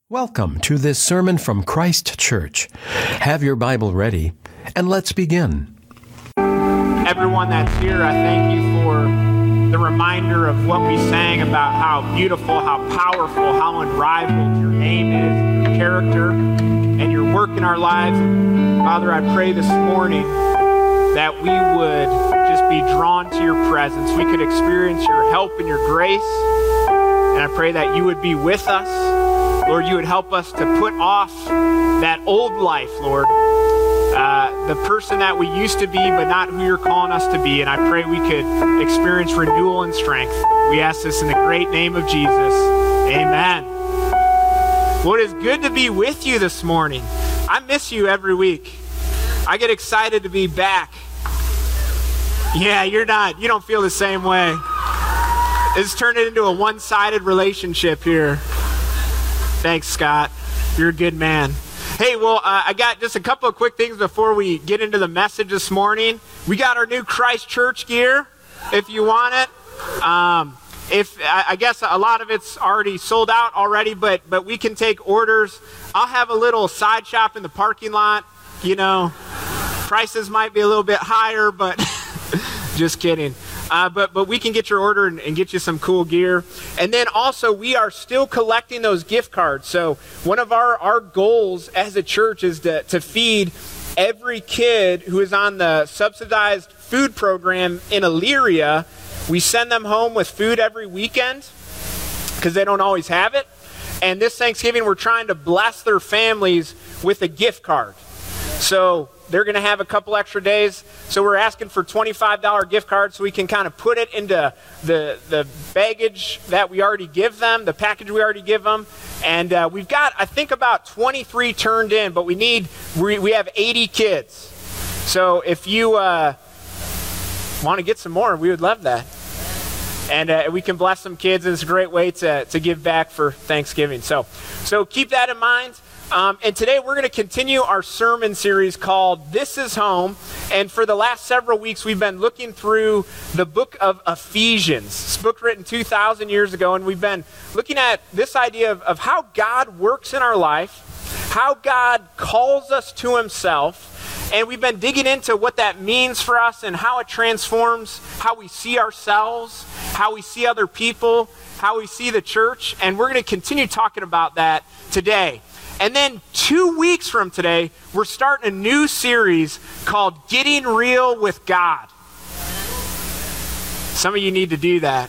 Welcome to this sermon from Christ Church. Have your Bible ready, and let's begin. Everyone that's here, I thank you for the reminder of what we sang about how beautiful, how powerful, how unrivaled your name is, your character, and your work in our lives. Father, I pray this morning that we would just be drawn to your presence. We could experience your help and your grace, and I pray that you would be with us. Lord, you would help us to put off that old life, Lord, the person that we used to be, but not who you're calling us to be. And I pray we could experience renewal and strength. We ask this in the great name of Jesus. Amen. Well, it is good to be with you this morning. I miss you every week. I get excited to be back. Yeah, you don't feel the same way. It's turned into a one-sided relationship here. Thanks, Scott. You're a good man. Hey, well, I got just a couple of quick things before we get into the message this morning. We got our new Christ Church gear, if you want it. I guess a lot of it's already sold out already, but we can take orders. I'll have a little side shop in the parking lot. You know, prices might be a little bit higher, but just kidding. But we can get your order and get you some cool gear. And then also, we are still collecting those gift cards. So one of our goals as a church is to feed every kid who is on the subsidized food program in Elyria. We send them home with food every weekend because they don't always have it. And this Thanksgiving, we're trying to bless their families with a gift card. So they're going to have a couple extra days. So we're asking for $25 gift cards so we can kind of put it into the baggage that we already give them, the package we already give them. And we've got, I think, about 23 turned in, but we have 80 kids. So if you want to get some more, we would love that. And we can bless some kids, and it's a great way to give back for Thanksgiving. So keep that in mind. And today we're going to continue our sermon series called This Is Home. And for the last several weeks, we've been looking through the book of Ephesians. It's a book written 2,000 years ago, and we've been looking at this idea of how God works in our life, how God calls us to himself, and we've been digging into what that means for us and how it transforms how we see ourselves, how we see other people, how we see the church. And we're going to continue talking about that today. And then 2 weeks from today, we're starting a new series called Getting Real with God. Some of you need to do that.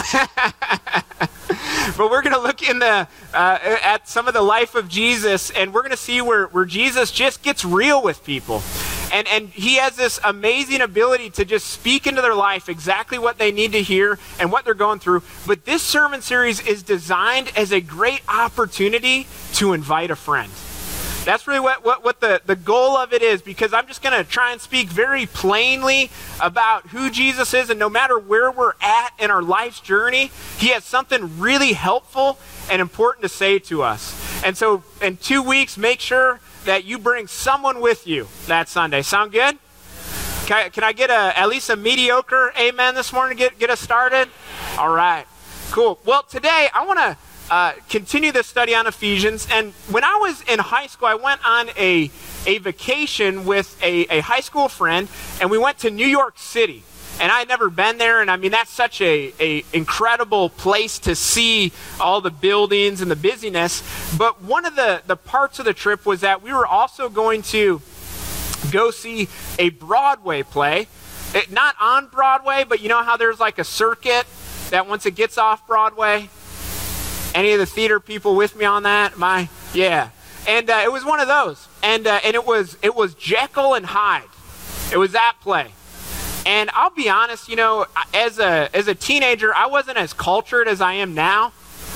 But we're going to look at some of the life of Jesus, and we're going to see where Jesus just gets real with people. And he has this amazing ability to just speak into their life exactly what they need to hear and what they're going through. But this sermon series is designed as a great opportunity to invite a friend. That's really what the goal of it is, because I'm just going to try and speak very plainly about who Jesus is, and no matter where we're at in our life's journey, he has something really helpful and important to say to us. And so in 2 weeks, make sure that you bring someone with you that Sunday. Sound good? Can I get at least a mediocre amen this morning to get us started? All right. Cool. Well, today I want to continue this study on Ephesians. And when I was in high school, I went on a vacation with a high school friend, and we went to New York City. And I had never been there, and I mean, that's such a incredible place to see all the buildings and the busyness. But one of the parts of the trip was that we were also going to go see a Broadway play. Not on Broadway, but you know how there's like a circuit that once it gets off Broadway? Any of the theater people with me on that? Yeah. And it was one of those. And it was Jekyll and Hyde. It was that play. And I'll be honest, you know, as a teenager, I wasn't as cultured as I am now.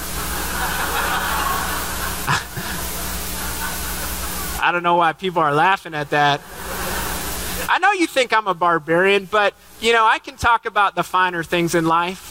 I don't know why people are laughing at that. I know you think I'm a barbarian, but, you know, I can talk about the finer things in life.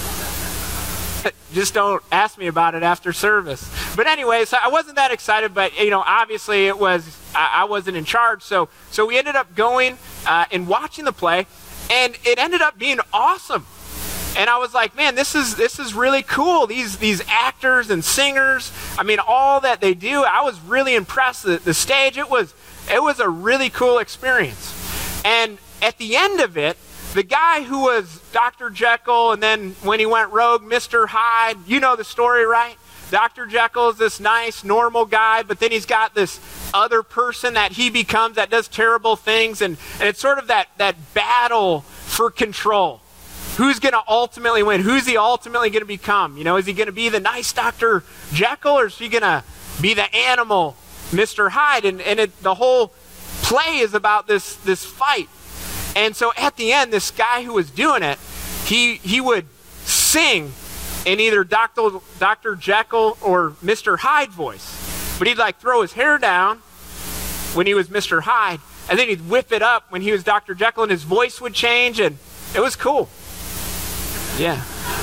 Just don't ask me about it after service. But anyway, so I wasn't that excited, but, you know, obviously I wasn't in charge. So we ended up going and watching the play. And it ended up being awesome. And I was like, man, this is really cool. These actors and singers, I mean, all that they do, I was really impressed. The stage, it was a really cool experience. And at the end of it, the guy who was Dr. Jekyll, and then when he went rogue, Mr. Hyde, you know the story, right? Dr. Jekyll is this nice, normal guy, but then he's got this other person that he becomes that does terrible things, and it's sort of that battle for control. Who's going to ultimately win? Who's he ultimately going to become? You know, is he going to be the nice Dr. Jekyll, or is he going to be the animal Mr. Hyde? And the whole play is about this fight. And so at the end, this guy who was doing it, he would sing in either Dr. Jekyll or Mr. Hyde voice. But he'd like throw his hair down when he was Mr. Hyde, and then he'd whip it up when he was Dr. Jekyll, and his voice would change, and it was cool. Yeah.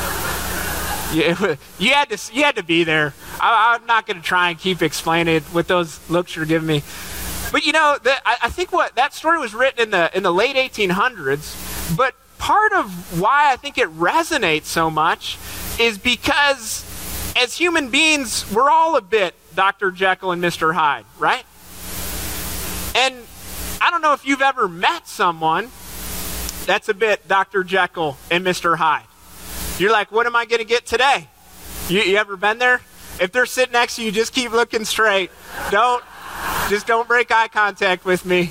You had to be there. I'm not going to try and keep explaining it with those looks you're giving me. But you know, I think that story was written in the late 1800s, but part of why I think it resonates so much is because as human beings, we're all a bit Dr. Jekyll and Mr. Hyde, right? And I don't know if you've ever met someone that's a bit Dr. Jekyll and Mr. Hyde. You're like, what am I going to get today? You ever been there? If they're sitting next to you, just keep looking straight. Don't break eye contact with me.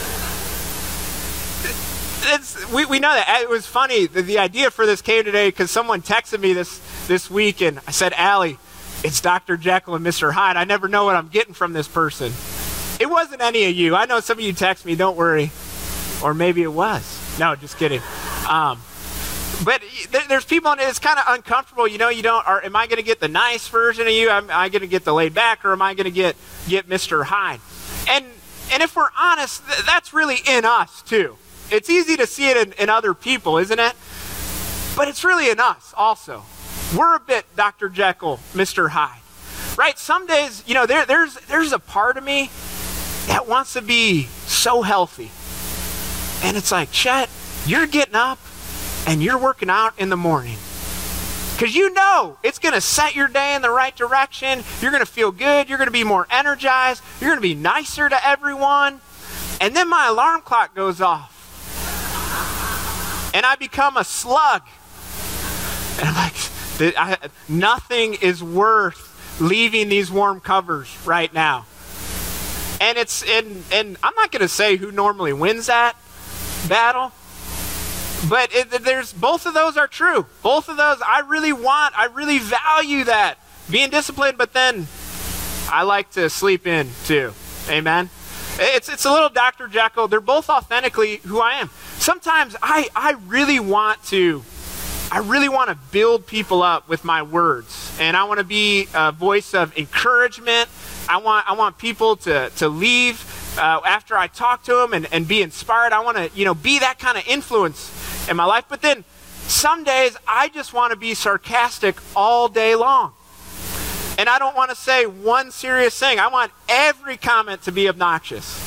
We know that. It was funny. The idea for this came today because someone texted me this week, and I said, Allie, it's Dr. Jekyll and Mr. Hyde. I never know what I'm getting from this person. It wasn't any of you. I know some of you text me, don't worry. Or maybe it was. No, just kidding. But there's people, and it's kind of uncomfortable. You know, am I going to get the nice version of you? Am I going to get the laid back, or am I going to get Mr. Hyde? And if we're honest, that's really in us too. It's easy to see it in other people, isn't it? But it's really in us also. We're a bit Dr. Jekyll, Mr. Hyde. Right? Some days, you know, there's a part of me that wants to be so healthy. And it's like, Chet, you're getting up and you're working out in the morning. Because you know it's going to set your day in the right direction. You're going to feel good. You're going to be more energized. You're going to be nicer to everyone. And then my alarm clock goes off. And I become a slug. And I'm like, nothing is worth leaving these warm covers right now. And I'm not going to say who normally wins that battle. But there's both of those are true. Both of those I really value that. Being disciplined, but then I like to sleep in too. Amen? It's a little Dr. Jekyll. They're both authentically who I am. Sometimes I really want to build people up with my words. And I want to be a voice of encouragement. I want people to leave after I talk to them and be inspired. I want to, be that kind of influence in my life. But then some days I just want to be sarcastic all day long. And I don't want to say one serious thing. I want every comment to be obnoxious.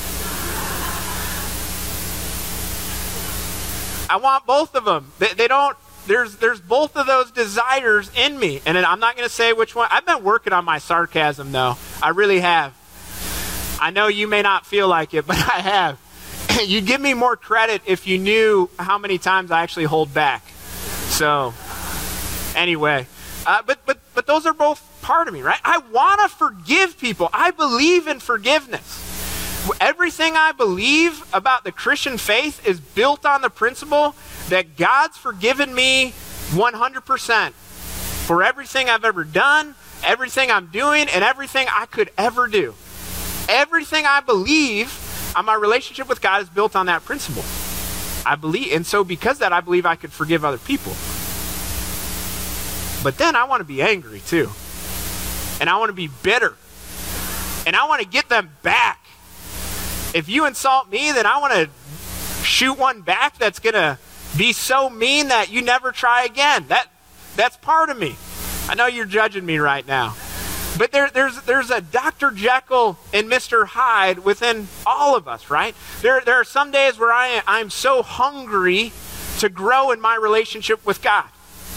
I want both of them. There's both of those desires in me. And I'm not going to say which one. I've been working on my sarcasm, though. I really have. I know you may not feel like it, but I have. You'd give me more credit if you knew how many times I actually hold back. So, anyway. But those are both part of me, right? I want to forgive people. I believe in forgiveness. Everything I believe about the Christian faith is built on the principle that God's forgiven me 100% for everything I've ever done, everything I'm doing, and everything I could ever do. Everything I believe on my relationship with God is built on that principle. I believe, and so because of that, I believe I could forgive other people. But then I want to be angry too. And I want to be bitter. And I want to get them back. If you insult me, then I want to shoot one back that's going to be so mean that you never try again. That's part of me. I know you're judging me right now. But there's a Dr. Jekyll and Mr. Hyde within all of us, right? There are some days where I'm so hungry to grow in my relationship with God.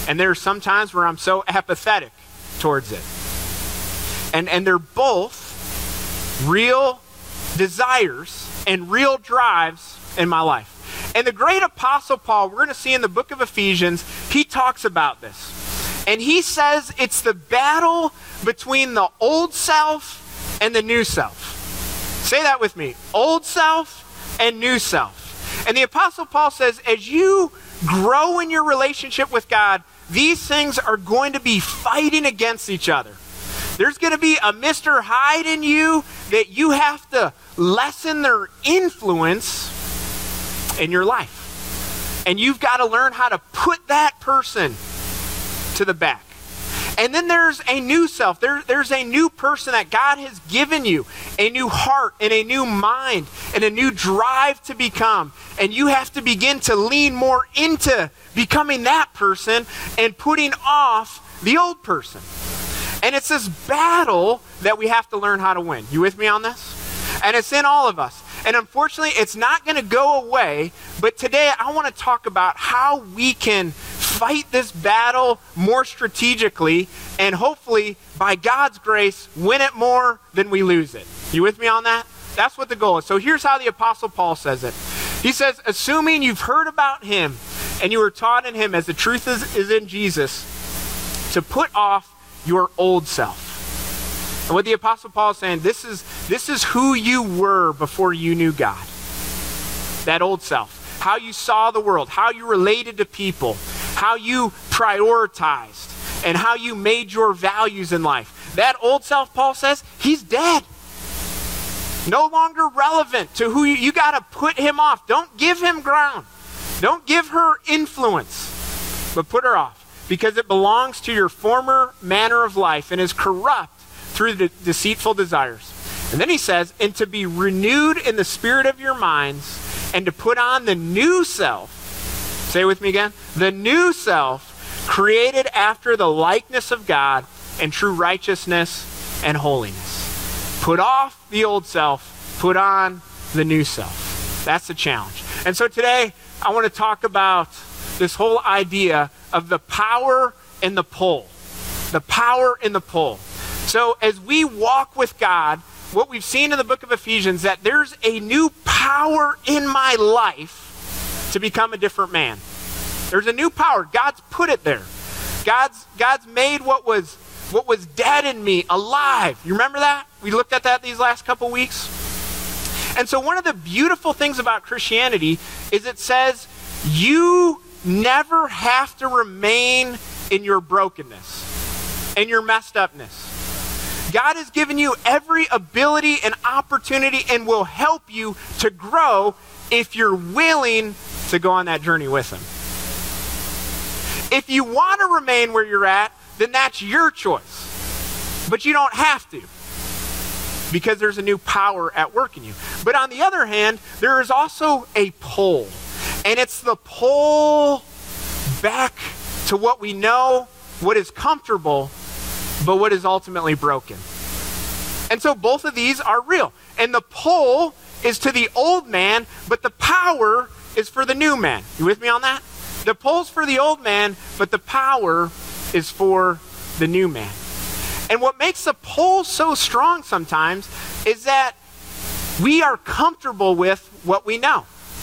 And there are some times where I'm so apathetic towards it. And they're both real desires and real drives in my life. And the great Apostle Paul, we're going to see in the book of Ephesians, he talks about this. And he says it's the battle between the old self and the new self. Say that with me. Old self and new self. And the Apostle Paul says, as you grow in your relationship with God, these things are going to be fighting against each other. There's going to be a Mr. Hyde in you that you have to lessen their influence in your life. And you've got to learn how to put that person to the back. And then there's a new self. There's a new person that God has given you, a new heart and a new mind and a new drive to become. And you have to begin to lean more into becoming that person and putting off the old person. And it's this battle that we have to learn how to win. You with me on this? And it's in all of us. And unfortunately, it's not going to go away. But today, I want to talk about how we can fight this battle more strategically and hopefully, by God's grace, win it more than we lose it. You with me on that? That's what the goal is. So here's how the Apostle Paul says it. He says, assuming you've heard about him and you were taught in him as the truth is in Jesus, to put off your old self. And what the Apostle Paul is saying, this is who you were before you knew God. That old self. How you saw the world, how you related to people, how you prioritized, and how you made your values in life. That old self, Paul says, he's dead. No longer relevant to who you got to put him off. Don't give him ground. Don't give her influence, but put her off. Because it belongs to your former manner of life and is corrupt through the deceitful desires. And then he says, and to be renewed in the spirit of your minds, and to put on the new self. Say it with me again. The new self, created after the likeness of God in true righteousness and holiness. Put off the old self, put on the new self. That's the challenge. And so today, I want to talk about this whole idea of the power and the pull. The power and the pull. So as we walk with God, what we've seen in the book of Ephesians, that there's a new power in my life to become a different man. There's a new power. God's put it there. God's made what was dead in me alive. You remember that? We looked at that these last couple weeks. And so one of the beautiful things about Christianity is it says you never have to remain in your brokenness and your messed upness. God has given you every ability and opportunity and will help you to grow if you're willing to go on that journey with him. If you want to remain where you're at, then that's your choice. But you don't have to, because there's a new power at work in you. But on the other hand, there is also a pull. And it's the pull back to what we know, what is comfortable, but what is ultimately broken. And so both of these are real. And the pull is to the old man, but the power is for the new man. You with me on that? The pull's for the old man, but the power is for the new man. And what makes the pull so strong sometimes is that we are comfortable with what we know.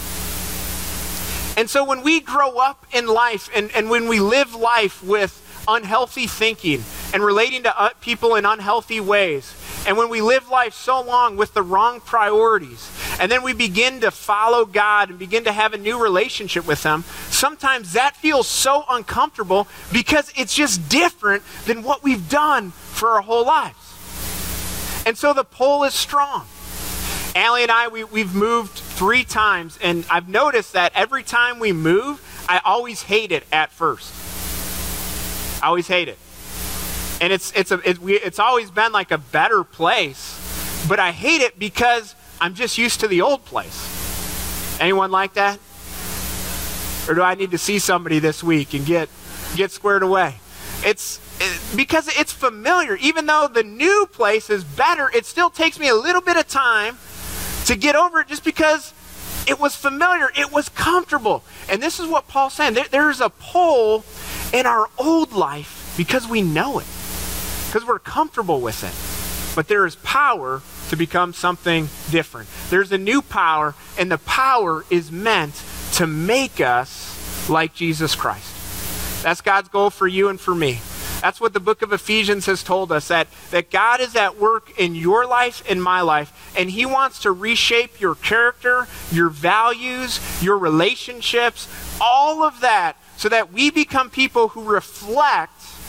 And so when we grow up in life and when we live life with unhealthy thinking and relating to people in unhealthy ways, and when we live life so long with the wrong priorities, and then we begin to follow God and begin to have a new relationship with him, sometimes that feels so uncomfortable because it's just different than what we've done for our whole lives. And so the pull is strong. Allie and I, we've moved 3 times, and I've noticed that every time we move, I always hate it at first. I always hate it. And it's always been like a better place, but I hate it because I'm just used to the old place. Anyone like that? Or do I need to see somebody this week and get squared away? Because it's familiar. Even though the new place is better, it still takes me a little bit of time to get over it just because it was familiar. It was comfortable. And this is what Paul's saying. There's a pull, in our old life because we know it, because we're comfortable with it. But there is power to become something different. There's a new power, and the power is meant to make us like Jesus Christ. That's God's goal for you and for me. That's what the book of Ephesians has told us, that God is at work in your life, in my life, and he wants to reshape your character, your values, your relationships, all of that, so that we become people who reflect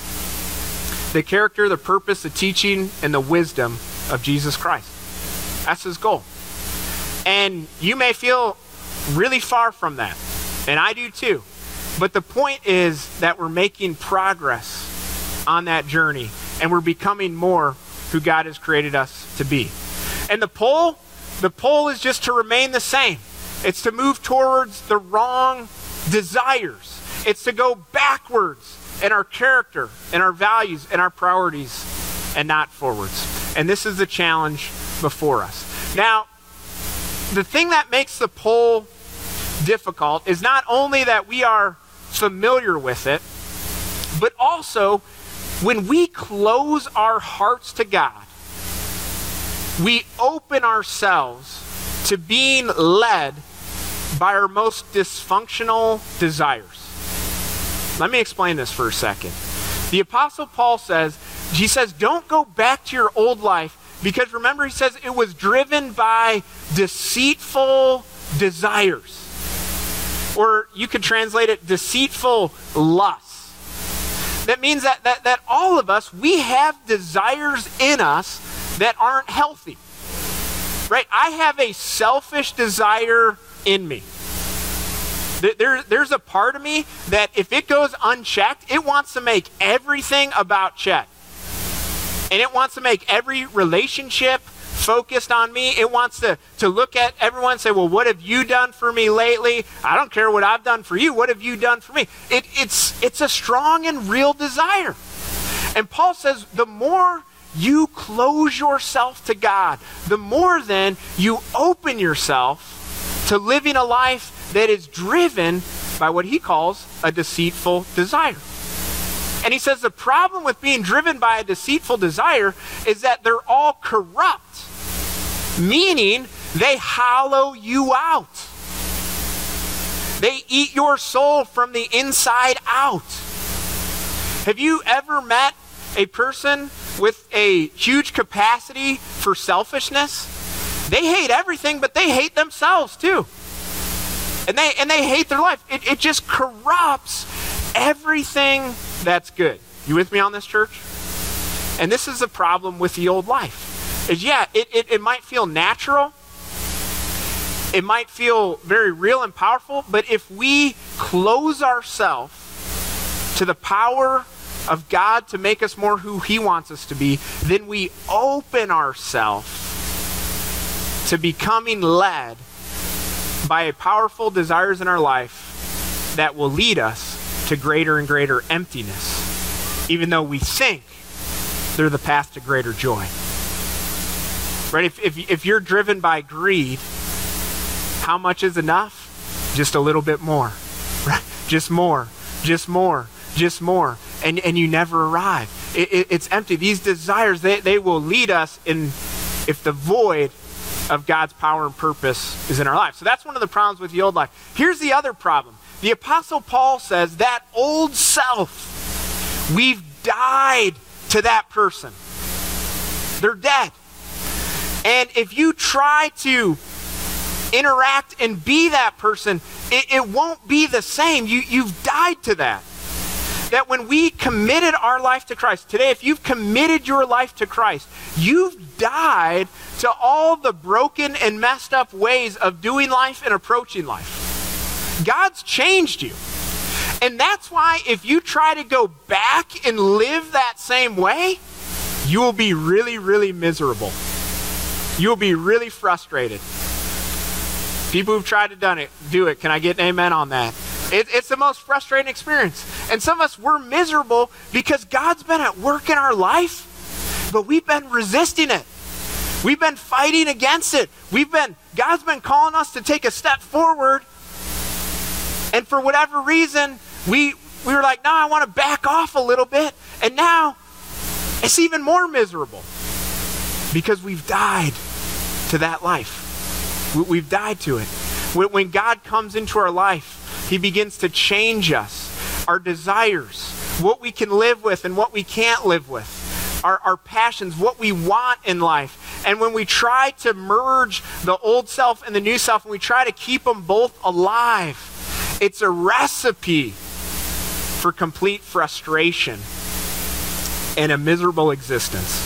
the character, the purpose, the teaching, and the wisdom of Jesus Christ. That's his goal. And you may feel really far from that, and I do too. But the point is that we're making progress on that journey, and we're becoming more who God has created us to be. And the pull is just to remain the same. It's to move towards the wrong desires. It's to go backwards in our character, in our values, in our priorities, and not forwards. And this is the challenge before us. Now, the thing that makes the pull difficult is not only that we are familiar with it, but also when we close our hearts to God, we open ourselves to being led by our most dysfunctional desires. Let me explain this for a second. The Apostle Paul says, don't go back to your old life, because remember, he says it was driven by deceitful desires. Or you could translate it deceitful lusts. That means that all of us, we have desires in us that aren't healthy. Right? I have a selfish desire in me. There's a part of me that if it goes unchecked, it wants to make everything about Chet. And it wants to make every relationship focused on me. It wants to look at everyone and say, well, what have you done for me lately? I don't care what I've done for you. What have you done for me? It's a strong and real desire. And Paul says the more you close yourself to God, the more then you open yourself to living a life that is driven by what he calls a deceitful desire. And he says the problem with being driven by a deceitful desire is that they're all corrupt, meaning they hollow you out. They eat your soul from the inside out. Have you ever met a person with a huge capacity for selfishness? They hate everything, but they hate themselves too. And they hate their life. It just corrupts everything that's good. You with me on this, church? And this is the problem with the old life. Is it might feel natural. It might feel very real and powerful, but if we close ourselves to the power of God to make us more who he wants us to be, then we open ourselves to becoming led by powerful desires in our life that will lead us to greater and greater emptiness, even though we think they're the path to greater joy. Right? If you're driven by greed, how much is enough? Just a little bit more. Right? Just more. Just more. Just more. And you never arrive. It's empty. These desires, they will lead us in if the void of God's power and purpose is in our life. So that's one of the problems with the old life. Here's the other problem. The Apostle Paul says that old self, we've died to that person. They're dead. And if you try to interact and be that person, it won't be the same. You've died to that. That when we committed our life to Christ, today if you've committed your life to Christ, you've died to all the broken and messed up ways of doing life and approaching life. God's changed you. And that's why if you try to go back and live that same way, you will be really, really miserable. You will be really frustrated. People who've tried to do it, can I get an amen on that? It's the most frustrating experience. And some of us, we're miserable because God's been at work in our life, but we've been resisting it. We've been fighting against it. God's been calling us to take a step forward, and for whatever reason, we we were like, no, I want to back off a little bit. And now it's even more miserable because we've died to that life. We've died to it. When God comes into our life, he begins to change us, our desires, what we can live with and what we can't live with, our passions, what we want in life. And when we try to merge the old self and the new self, and we try to keep them both alive, it's a recipe for complete frustration and a miserable existence.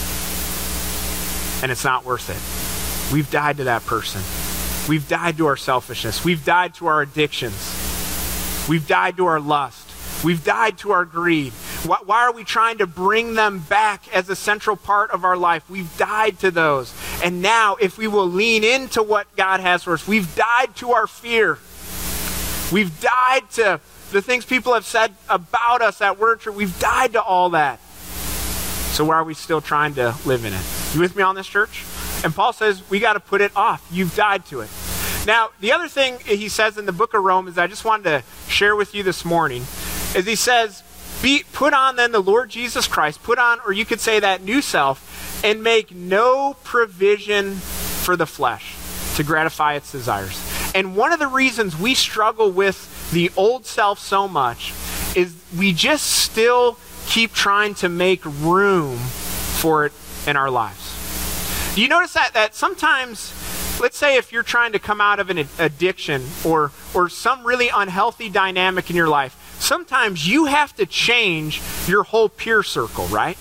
And it's not worth it. We've died to that person. We've died to our selfishness. We've died to our addictions. We've died to our lust. We've died to our greed. Why are we trying to bring them back as a central part of our life? We've died to those. And now, if we will lean into what God has for us, we've died to our fear. We've died to the things people have said about us at work. We've died to all that. So why are we still trying to live in it? You with me on this, church? And Paul says we got to put it off. You've died to it. Now, the other thing he says in the book of Romans I just wanted to share with you this morning is he says, put on then the Lord Jesus Christ, put on, or you could say that new self, and make no provision for the flesh to gratify its desires. And one of the reasons we struggle with the old self so much is we just still keep trying to make room for it in our lives. Do you notice that sometimes, let's say if you're trying to come out of an addiction or some really unhealthy dynamic in your life, sometimes you have to change your whole peer circle, right?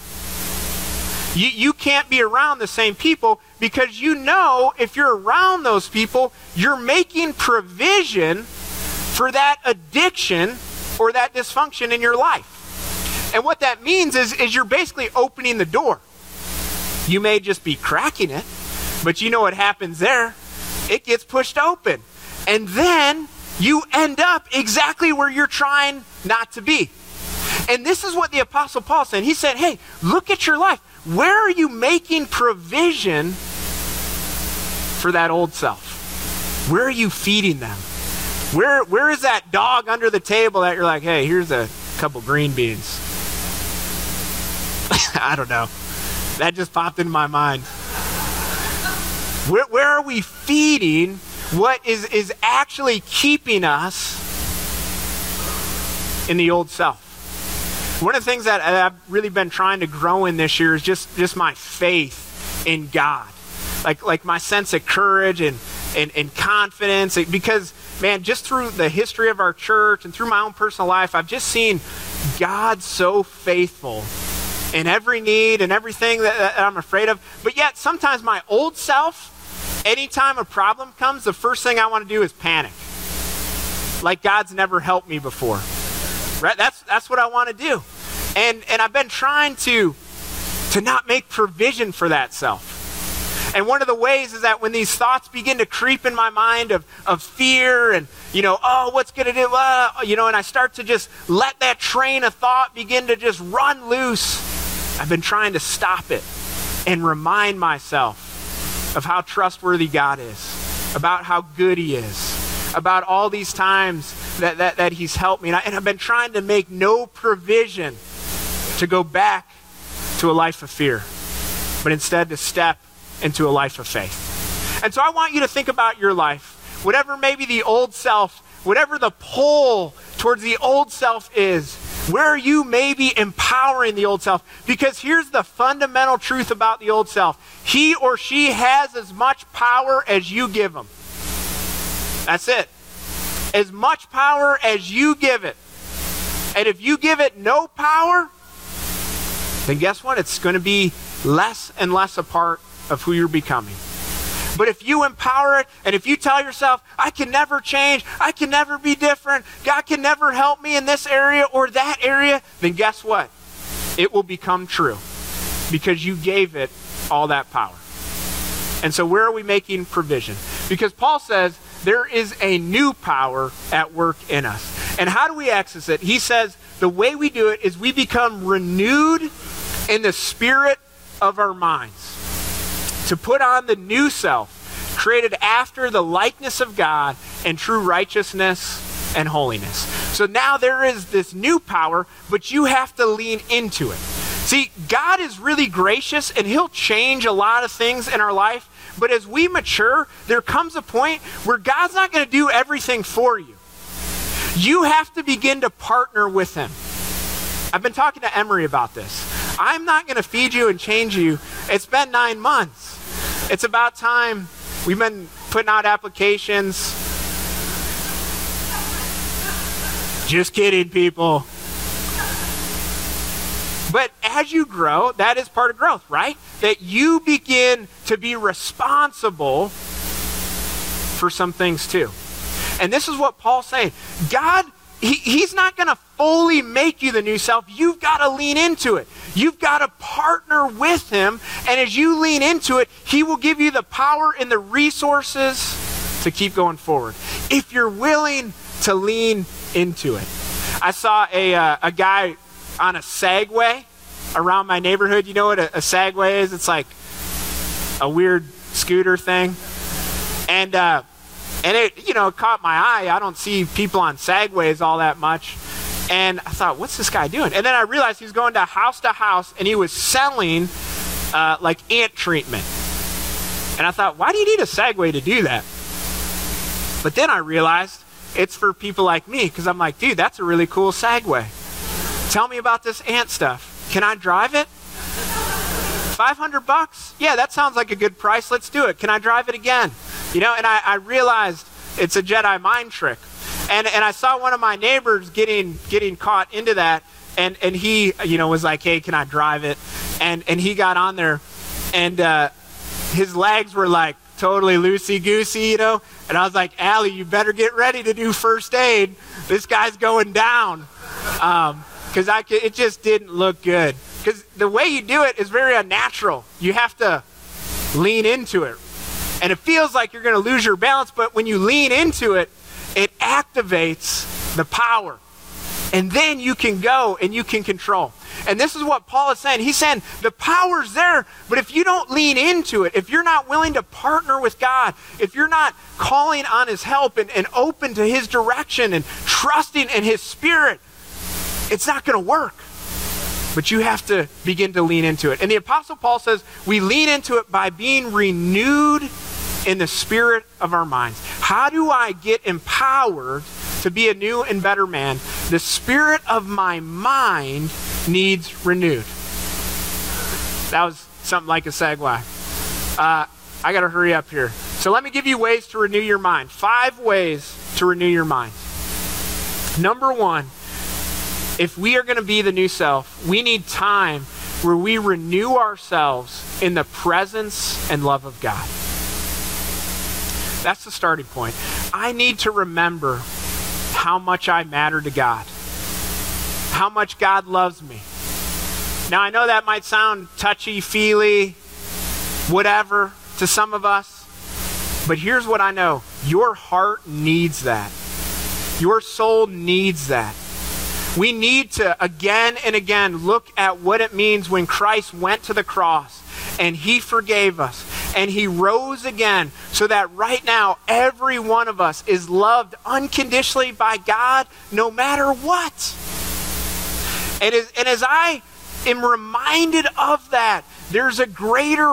You can't be around the same people because you know if you're around those people, you're making provision for that addiction or that dysfunction in your life. And what that means is you're basically opening the door. You may just be cracking it, but you know what happens there? It gets pushed open. And then you end up exactly where you're trying not to be. And this is what the Apostle Paul said. He said, hey, look at your life. Where are you making provision for that old self? Where are you feeding them? Where is that dog under the table that you're like, hey, here's a couple green beans? I don't know. That just popped into my mind. Where are we feeding what is actually keeping us in the old self? One of the things that I've really been trying to grow in this year is just my faith in God. Like my sense of courage and confidence. Because, man, just through the history of our church and through my own personal life, I've just seen God so faithful in every need and everything that I'm afraid of. But yet, sometimes my old self, anytime a problem comes, the first thing I want to do is panic. Like God's never helped me before. Right? That's what I want to do. And I've been trying to not make provision for that self. And one of the ways is that when these thoughts begin to creep in my mind of fear and, what's going to do, and I start to just let that train of thought begin to just run loose, I've been trying to stop it and remind myself of how trustworthy God is, about how good he is, about all these times that he's helped me. And I've been trying to make no provision to go back to a life of fear, but instead to step into a life of faith. And so I want you to think about your life, whatever maybe the old self, whatever the pull towards the old self is, where are you maybe empowering the old self? Because here's the fundamental truth about the old self. He or she has as much power as you give them. That's it. As much power as you give it. And if you give it no power, then guess what? It's going to be less and less a part of who you're becoming. But if you empower it, and if you tell yourself, I can never change, I can never be different, God can never help me in this area or that area, then guess what? It will become true because you gave it all that power. And so where are we making provision? Because Paul says there is a new power at work in us. And how do we access it? He says the way we do it is we become renewed in the spirit of our minds. To put on the new self, created after the likeness of God in true righteousness and holiness. So now there is this new power, but you have to lean into it. See, God is really gracious and he'll change a lot of things in our life. But as we mature, there comes a point where God's not going to do everything for you. You have to begin to partner with him. I've been talking to Emery about this. I'm not going to feed you and change you. It's been 9 months. It's about time. We've been putting out applications. Just kidding, people. But as you grow, that is part of growth, right? That you begin to be responsible for some things too. And this is what Paul's saying. God, he's not going to fully make you the new self. You've got to lean into it. You've got to partner with him. And as you lean into it, he will give you the power and the resources to keep going forward. If you're willing to lean into it. I saw a guy on a Segway around my neighborhood. You know what a Segway is? It's like a weird scooter thing. And it, you know, caught my eye. I don't see people on Segways all that much. And I thought, what's this guy doing? And then I realized he was going to house and he was selling like ant treatment. And I thought, why do you need a Segway to do that? But then I realized it's for people like me, because I'm like, dude, that's a really cool Segway. Tell me about this ant stuff. Can I drive it? $500? Yeah, that sounds like a good price. Let's do it. Can I drive it again? You know, and I realized it's a Jedi mind trick. And I saw one of my neighbors getting caught into that, and he, you know, was like, hey, can I drive it? And he got on there, and his legs were like totally loosey-goosey, you know? And I was like, Allie, you better get ready to do first aid. This guy's going down. Because it just didn't look good. Because the way you do it is very unnatural. You have to lean into it. And it feels like you're going to lose your balance, but when you lean into it, it activates the power. And then you can go and you can control. And this is what Paul is saying. He's saying the power's there, but if you don't lean into it, if you're not willing to partner with God, if you're not calling on his help and open to his direction and trusting in his spirit, it's not going to work. But you have to begin to lean into it. And the Apostle Paul says we lean into it by being renewed in the spirit of our minds. How do I get empowered to be a new and better man? The spirit of my mind needs renewed. That was something like a Segway. I got to hurry up here. So let me give you ways to renew your mind. 5 ways to renew your mind. Number 1, if we are going to be the new self, we need time where we renew ourselves in the presence and love of God. That's the starting point. I need to remember how much I matter to God. How much God loves me. Now, I know that might sound touchy-feely, whatever, to some of us. But here's what I know. Your heart needs that. Your soul needs that. We need to, again and again, look at what it means when Christ went to the cross and he forgave us and he rose again so that right now every one of us is loved unconditionally by God no matter what. And as I am reminded of that, there's a greater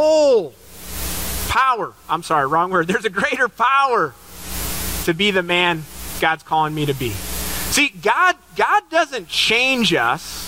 There's a greater power to be the man God's calling me to be. See, God doesn't change us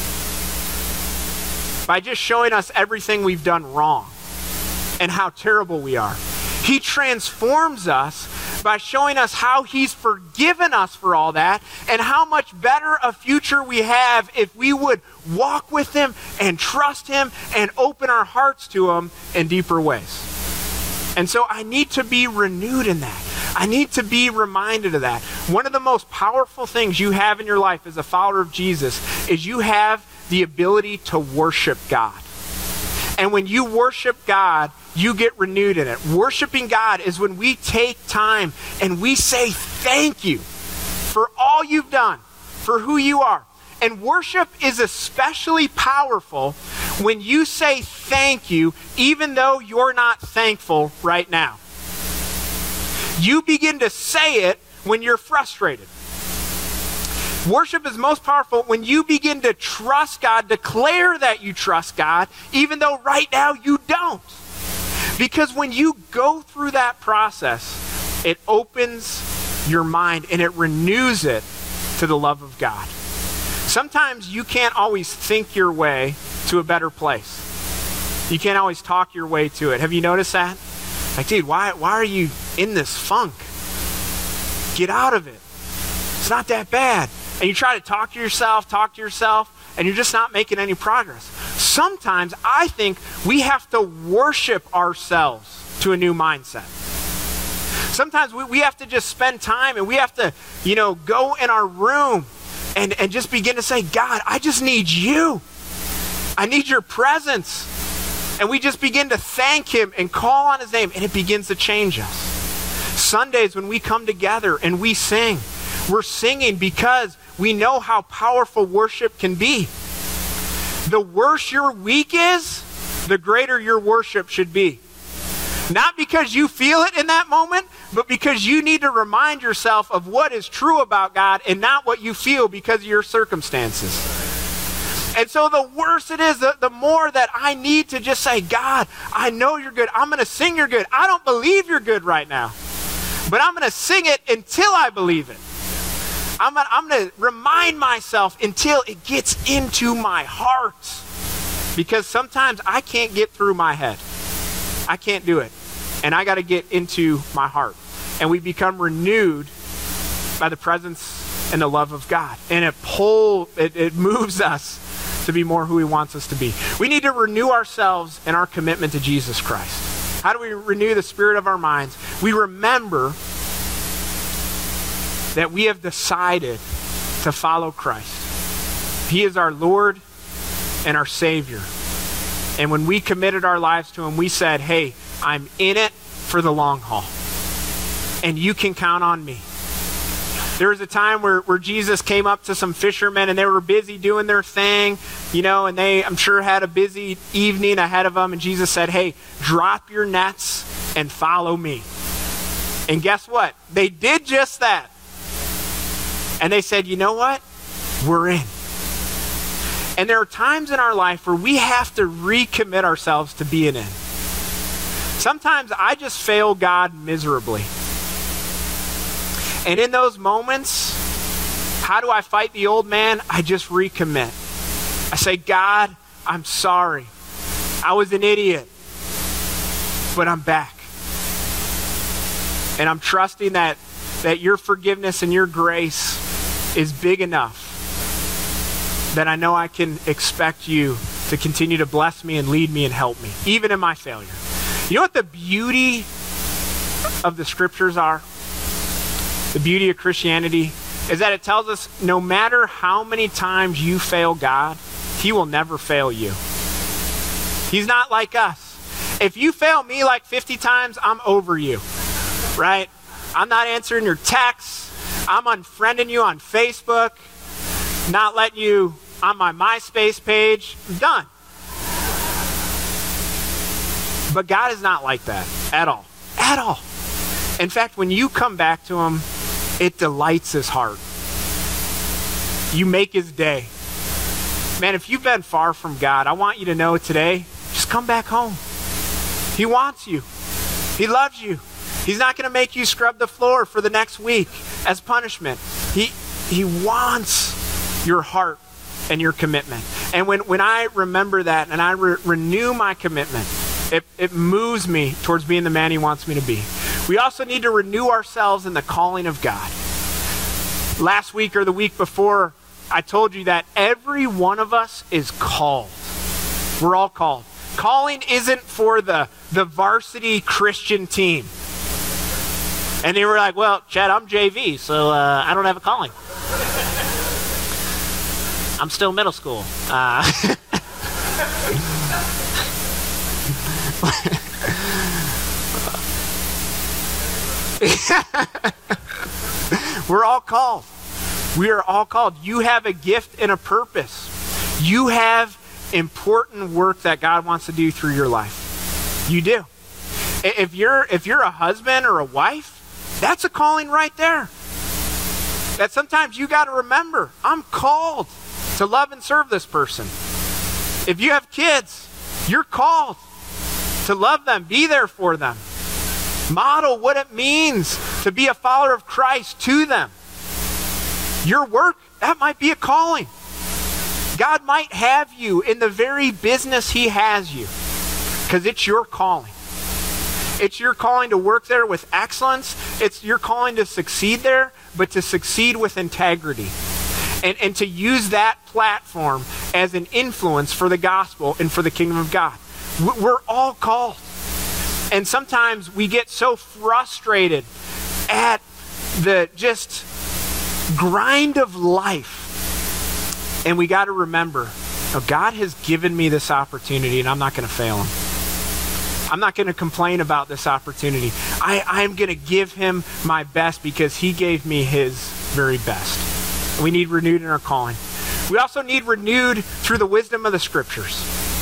by just showing us everything we've done wrong and how terrible we are. He transforms us by showing us how he's forgiven us for all that and how much better a future we have if we would walk with him and trust him and open our hearts to him in deeper ways. And so I need to be renewed in that. I need to be reminded of that. One of the most powerful things you have in your life as a follower of Jesus is you have the ability to worship God. And when you worship God, you get renewed in it. Worshiping God is when we take time and we say thank you for all you've done, for who you are. And worship is especially powerful when you say thank you, even though you're not thankful right now. You begin to say it when you're frustrated. Worship is most powerful when you begin to trust God, declare that you trust God, even though right now you don't. Because when you go through that process, it opens your mind and it renews it to the love of God. Sometimes you can't always think your way to a better place. You can't always talk your way to it. Have you noticed that? Like, dude, why are you in this funk? Get out of it. It's not that bad. And you try to talk to yourself, and you're just not making any progress. Sometimes I think we have to worship ourselves to a new mindset. Sometimes we have to just spend time and we have to, go in our room and just begin to say, God, I just need you. I need your presence. And we just begin to thank him and call on his name, and it begins to change us. Sundays when we come together and we sing, we're singing because we know how powerful worship can be. The worse your week is, the greater your worship should be. Not because you feel it in that moment, but because you need to remind yourself of what is true about God and not what you feel because of your circumstances. And so the worse it is, the more that I need to just say, God, I know you're good. I'm going to sing you're good. I don't believe you're good right now, but I'm going to sing it until I believe it. I'm going to remind myself until it gets into my heart. Because sometimes I can't get through my head. I can't do it. And I got to get into my heart. And we become renewed by the presence and the love of God. And it moves us to be more who he wants us to be. We need to renew ourselves in our commitment to Jesus Christ. How do we renew the spirit of our minds? We remember that we have decided to follow Christ. He is our Lord and our Savior. And when we committed our lives to him, we said, hey, I'm in it for the long haul. And you can count on me. There was a time where Jesus came up to some fishermen and they were busy doing their thing, and they, I'm sure, had a busy evening ahead of them. And Jesus said, hey, drop your nets and follow me. And guess what? They did just that. And they said, you know what? We're in. And there are times in our life where we have to recommit ourselves to being in. Sometimes I just fail God miserably. And in those moments, how do I fight the old man? I just recommit. I say, God, I'm sorry. I was an idiot, but I'm back. And I'm trusting that your forgiveness and your grace is big enough that I know I can expect you to continue to bless me and lead me and help me, even in my failure. You know what the beauty of the scriptures are? The beauty of Christianity is that it tells us no matter how many times you fail God, he will never fail you. He's not like us. If you fail me like 50 times, I'm over you, right? I'm not answering your texts. I'm unfriending you on Facebook, not letting you on my MySpace page. I'm done. But God is not like that at all. At all. In fact, when you come back to him, it delights his heart. You make his day. Man, if you've been far from God, I want you to know today, just come back home. He wants you. He loves you. He's not going to make you scrub the floor for the next week as punishment. He wants your heart and your commitment. And when I remember that and I renew my commitment, it moves me towards being the man he wants me to be. We also need to renew ourselves in the calling of God. Last week or the week before, I told you that every one of us is called. We're all called. Calling isn't for the varsity Christian team. And they were like, well, Chad, I'm JV, so I don't have a calling. I'm still middle school. We're all called. We are all called. You have a gift and a purpose. You have important work that God wants to do through your life. You do. If you're a husband or a wife, that's a calling right there. That sometimes you got to remember, I'm called to love and serve this person. If you have kids, you're called to love them, be there for them. Model what it means to be a follower of Christ to them. Your work, that might be a calling. God might have you in the very business he has you, because it's your calling. It's your calling to work there with excellence. It's your calling to succeed there, but to succeed with integrity. And to use that platform as an influence for the gospel and for the kingdom of God. We're all called. And sometimes we get so frustrated at the just grind of life. And we got to remember, God has given me this opportunity and I'm not going to fail him. I'm not going to complain about this opportunity. I'm going to give him my best because he gave me his very best. We need renewed in our calling. We also need renewed through the wisdom of the scriptures.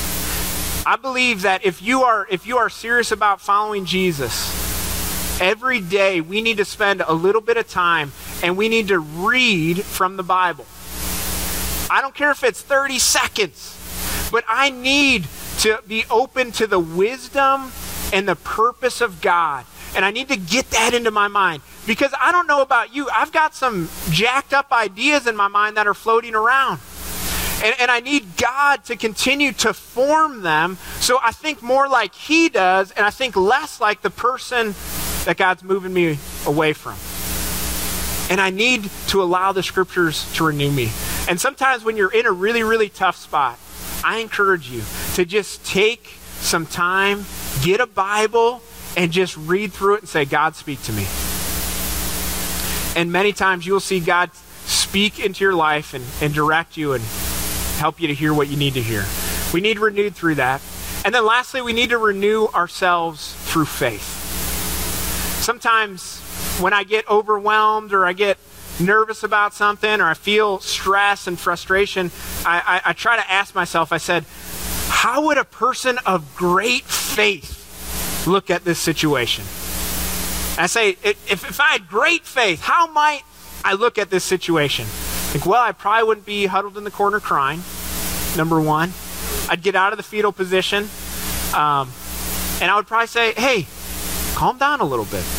I believe that if you are serious about following Jesus, every day we need to spend a little bit of time and we need to read from the Bible. I don't care if it's 30 seconds, but I need to be open to the wisdom and the purpose of God. And I need to get that into my mind. Because I don't know about you, I've got some jacked up ideas in my mind that are floating around. And I need God to continue to form them so I think more like he does and I think less like the person that God's moving me away from. And I need to allow the scriptures to renew me. And sometimes when you're in a really, really tough spot, I encourage you to just take some time, get a Bible, and just read through it and say, God, speak to me. And many times you will see God speak into your life and direct you and help you to hear what you need to hear. We need renewed through that. And then lastly, we need to renew ourselves through faith. Sometimes when I get overwhelmed or I get nervous about something or I feel stress and frustration, I try to ask myself, I said, how would a person of great faith look at this situation? And I say, if I had great faith, how might I look at this situation? Like, well, I probably wouldn't be huddled in the corner crying, number one. I'd get out of the fetal position, and I would probably say, hey, calm down a little bit.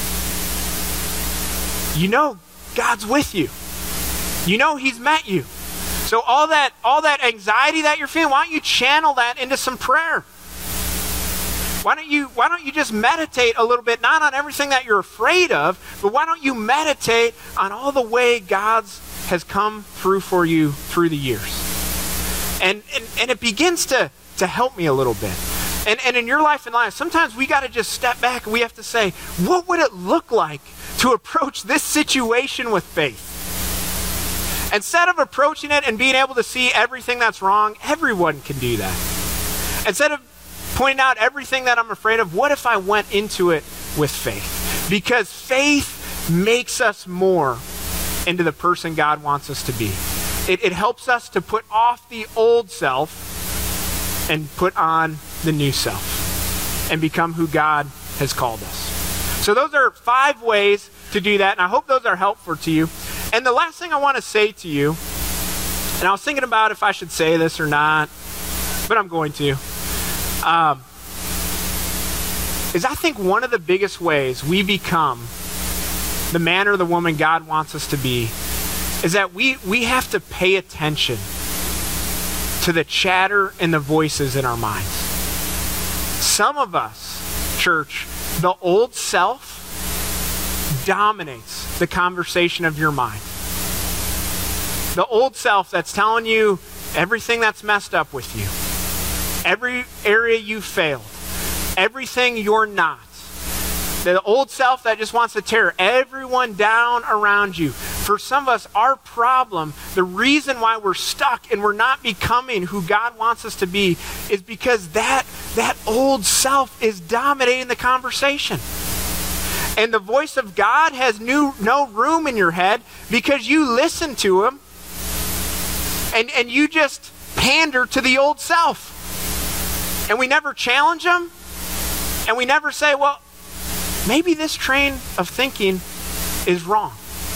You know God's with you. You know he's met you. So all that anxiety that you're feeling, why don't you channel that into some prayer? Why don't you just meditate a little bit, not on everything that you're afraid of, but why don't you meditate on all the way God has come through for you through the years? And it begins to help me a little bit. And in your life and life, sometimes we got to just step back and we have to say, what would it look like to approach this situation with faith? Instead of approaching it and being able to see everything that's wrong, everyone can do that. Instead of pointing out everything that I'm afraid of, what if I went into it with faith? Because faith makes us more into the person God wants us to be. It helps us to put off the old self and put on the new self and become who God has called us. So those are 5 ways to do that, and I hope those are helpful to you. And the last thing I want to say to you, and I was thinking about if I should say this or not, but I'm going to, is I think one of the biggest ways we become the man or the woman God wants us to be is that we have to pay attention to the chatter and the voices in our minds. Some of us, church, the old self dominates the conversation of your mind. The old self that's telling you everything that's messed up with you, every area you failed, everything you're not. The old self that just wants to tear everyone down around you. For some of us, our problem, the reason why we're stuck and we're not becoming who God wants us to be is because that old self is dominating the conversation. And the voice of God has no room in your head because you listen to him and you just pander to the old self. And we never challenge him. And we never say, well, maybe this train of thinking is wrong.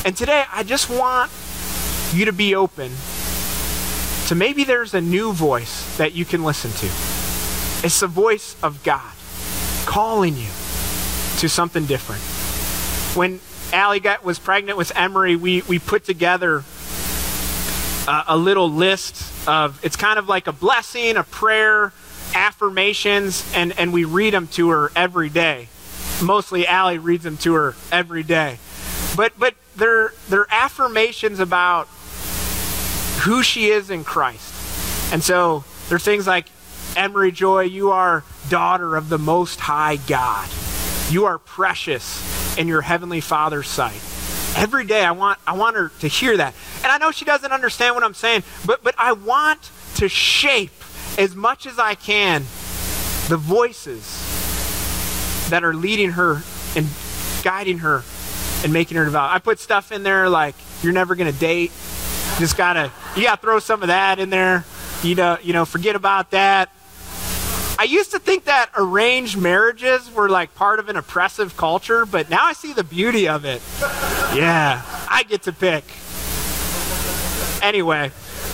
And today, I just want you to be open to maybe there's a new voice that you can listen to. It's the voice of God calling you to something different. When Allie was pregnant with Emery, we put together a little list of, it's kind of like a blessing, a prayer, affirmations, and we read them to her every day. Mostly Allie reads them to her every day. But they're affirmations about who she is in Christ. And so there are things like, Emery Joy, you are daughter of the Most High God. You are precious in your Heavenly Father's sight. Every day I want her to hear that. And I know she doesn't understand what I'm saying, but I want to shape as much as I can the voices that are leading her and guiding her and making her develop. I put stuff in there like, you're never going to date. You gotta throw some of that in there. You know, forget about that. I used to think that arranged marriages were like part of an oppressive culture, but now I see the beauty of it. Yeah, I get to pick. Anyway,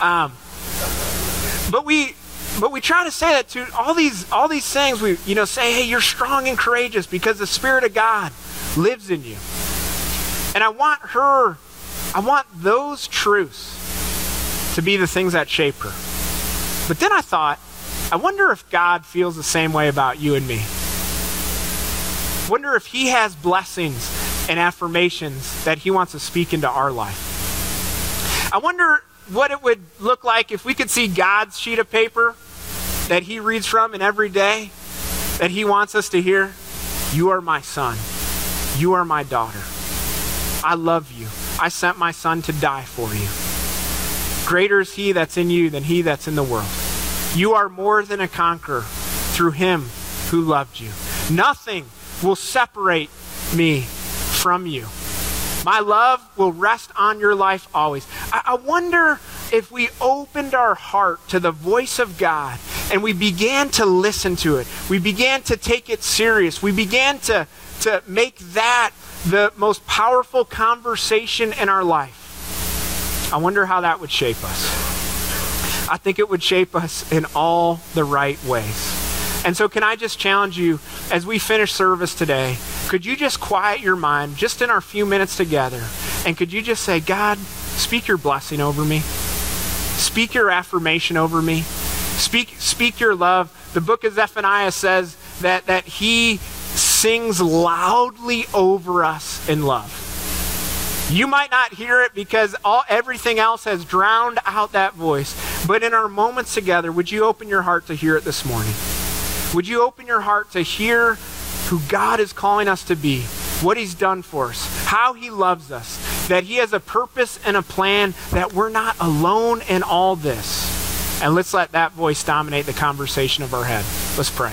but we try to say that to all these things. We say, hey, you're strong and courageous because the Spirit of God lives in you. And I want those truths to be the things that shape her. But then I thought, I wonder if God feels the same way about you and me. Wonder if he has blessings and affirmations that he wants to speak into our life. I wonder what it would look like if we could see God's sheet of paper that he reads from in every day, that he wants us to hear. You are my son. You are my daughter. I love you. I sent my son to die for you. Greater is he that's in you than he that's in the world. You are more than a conqueror through him who loved you. Nothing will separate me from you. My love will rest on your life always. I wonder if we opened our heart to the voice of God and we began to listen to it. We began to take it serious. We began to make that the most powerful conversation in our life. I wonder how that would shape us. I think it would shape us in all the right ways. And so can I just challenge you, as we finish service today, could you just quiet your mind just in our few minutes together, and could you just say, God, speak your blessing over me. Speak your affirmation over me. Speak your love. The book of Zephaniah says that he sings loudly over us in love. You might not hear it because everything else has drowned out that voice. But in our moments together, would you open your heart to hear it this morning? Would you open your heart to hear who God is calling us to be, what he's done for us, how he loves us, that he has a purpose and a plan, that we're not alone in all this. And let's let that voice dominate the conversation of our head. Let's pray.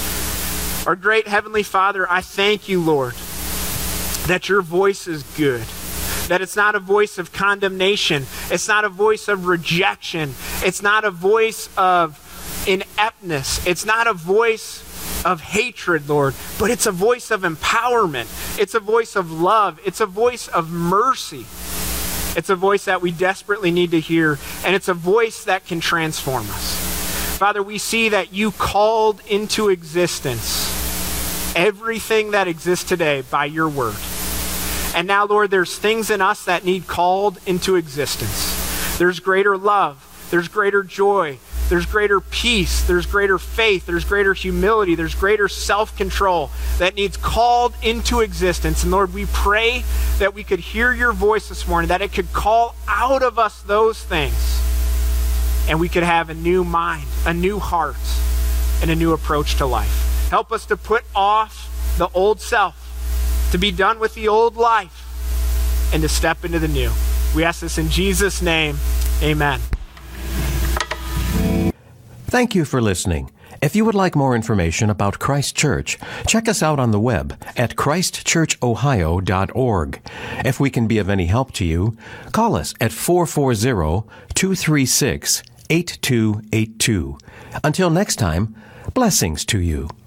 Our great Heavenly Father, I thank you, Lord, that your voice is good. That it's not a voice of condemnation. It's not a voice of rejection. It's not a voice of ineptness. It's not a voice of hatred, Lord, but it's a voice of empowerment. It's a voice of love. It's a voice of mercy. It's a voice that we desperately need to hear, and it's a voice that can transform us. Father, we see that you called into existence everything that exists today by your word. And now, Lord, there's things in us that need called into existence. There's greater love. There's greater joy. There's greater peace. There's greater faith. There's greater humility. There's greater self-control that needs called into existence. And Lord, we pray that we could hear your voice this morning, that it could call out of us those things, and we could have a new mind, a new heart, and a new approach to life. Help us to put off the old self, to be done with the old life, and to step into the new. We ask this in Jesus' name. Amen. Thank you for listening. If you would like more information about Christ Church, check us out on the web at christchurchohio.org. If we can be of any help to you, call us at 440-236-8282. Until next time, blessings to you.